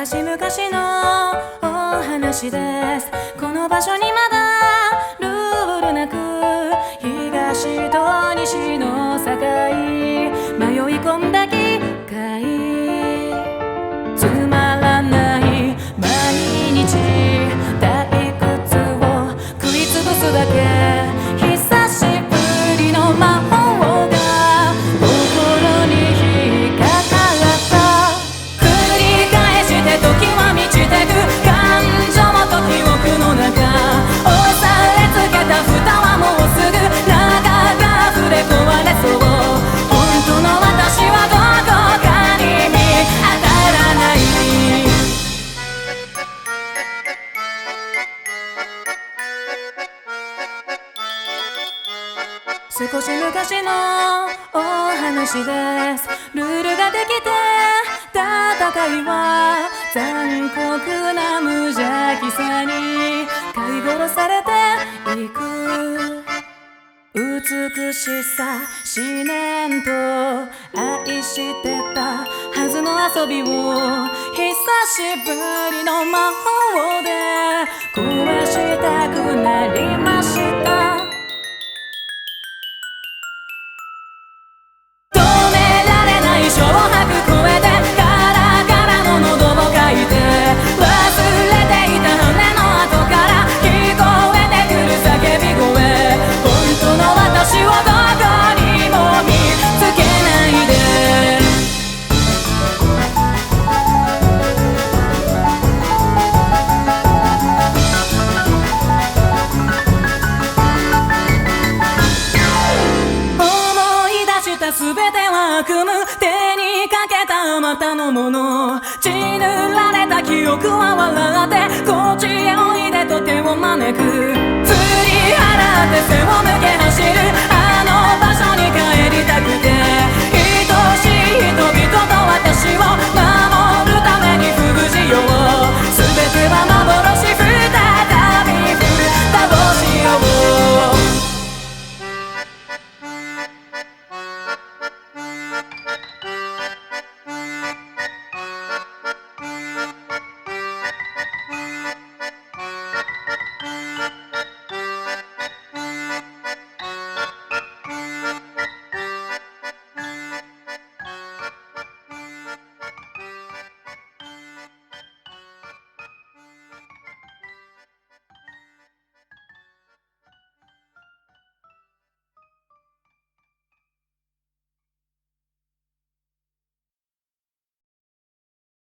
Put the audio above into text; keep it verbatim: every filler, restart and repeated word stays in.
昔々のお話です。この場所にまだルールなく東と西の境迷い込んだ機械、つまらない毎日退屈を食いつぶすだけ、久しぶりの魔法が心に引っかかった繰り返して時は満ちてく感情と記憶の中押されつけた蓋はもうすぐ中が溢れ壊れそう、本当の私はどこかに見当たらない。少し昔のお話です。ルールができて戦いは残酷な無邪気さに飼い殺されていく、美しさ思念と愛してたはずの遊びを久しぶりの魔法で壊したくなりました。漂白超えてカラカラの喉をかいて忘れていた羽の後から聞こえてくる叫び声、本当の私をどこにも見つけないで。思い出した全ては悪夢、あまたのもの血塗られた記憶は笑ってこっちへおいでと手を招く、振り払って背を向け走るあの場所に帰りたくて